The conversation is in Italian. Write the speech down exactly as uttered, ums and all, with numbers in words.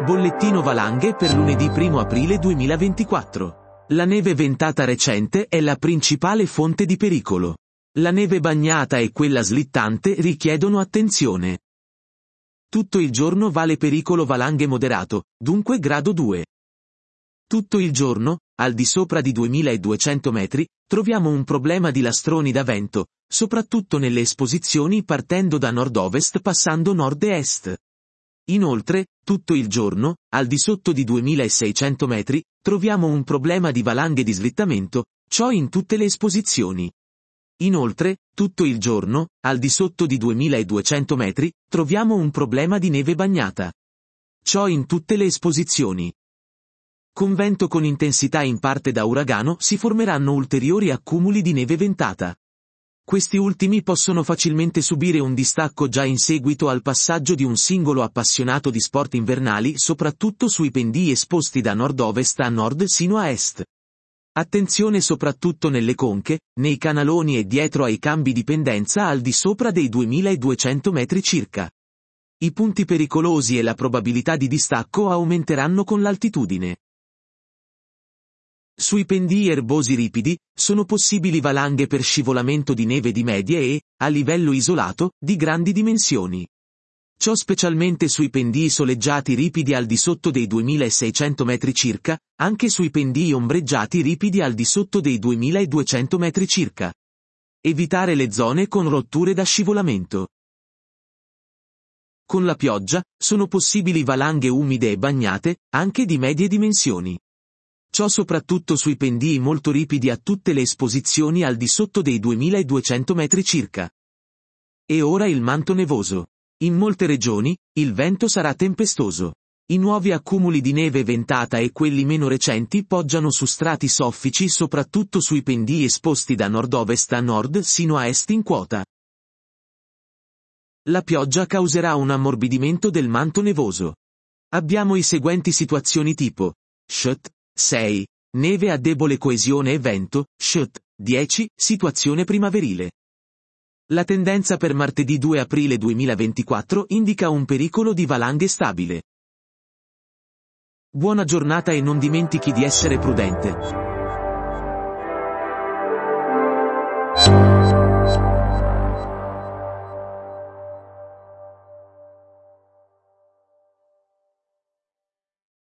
Bollettino valanghe per lunedì primo aprile duemilaventiquattro. La neve ventata recente è la principale fonte di pericolo. La neve bagnata e quella slittante richiedono attenzione. Tutto il giorno vale pericolo valanghe moderato, dunque grado due. Tutto il giorno, al di sopra di duemiladuecento metri, troviamo un problema di lastroni da vento, soprattutto nelle esposizioni partendo da nord-ovest passando nord-est. Inoltre, tutto il giorno, al di sotto di duemilaseicento metri, troviamo un problema di valanghe di slittamento, ciò in tutte le esposizioni. Inoltre, tutto il giorno, al di sotto di duemiladuecento metri, troviamo un problema di neve bagnata. Ciò in tutte le esposizioni. Con vento con intensità in parte da uragano si formeranno ulteriori accumuli di neve ventata. Questi ultimi possono facilmente subire un distacco già in seguito al passaggio di un singolo appassionato di sport invernali soprattutto sui pendii esposti da nord-ovest a nord sino a est. Attenzione soprattutto nelle conche, nei canaloni e dietro ai cambi di pendenza al di sopra dei duemiladuecento metri circa. I punti pericolosi e la probabilità di distacco aumenteranno con l'altitudine. Sui pendii erbosi ripidi, sono possibili valanghe per scivolamento di neve di medie e, a livello isolato, di grandi dimensioni. Ciò specialmente sui pendii soleggiati ripidi al di sotto dei duemilaseicento metri circa, anche sui pendii ombreggiati ripidi al di sotto dei duemiladuecento metri circa. Evitare le zone con rotture da scivolamento. Con la pioggia, sono possibili valanghe umide e bagnate, anche di medie dimensioni. Ciò soprattutto sui pendii molto ripidi a tutte le esposizioni al di sotto dei duemiladuecento metri circa. E ora il manto nevoso. In molte regioni, il vento sarà tempestoso. I nuovi accumuli di neve ventata e quelli meno recenti poggiano su strati soffici soprattutto sui pendii esposti da nord-ovest a nord sino a est in quota. La pioggia causerà un ammorbidimento del manto nevoso. Abbiamo i seguenti situazioni tipo: S H T, sei, neve a debole coesione e vento, S H T, dieci, situazione primaverile. La tendenza per martedì due aprile duemilaventiquattro indica un pericolo di valanghe stabile. Buona giornata e non dimentichi di essere prudente.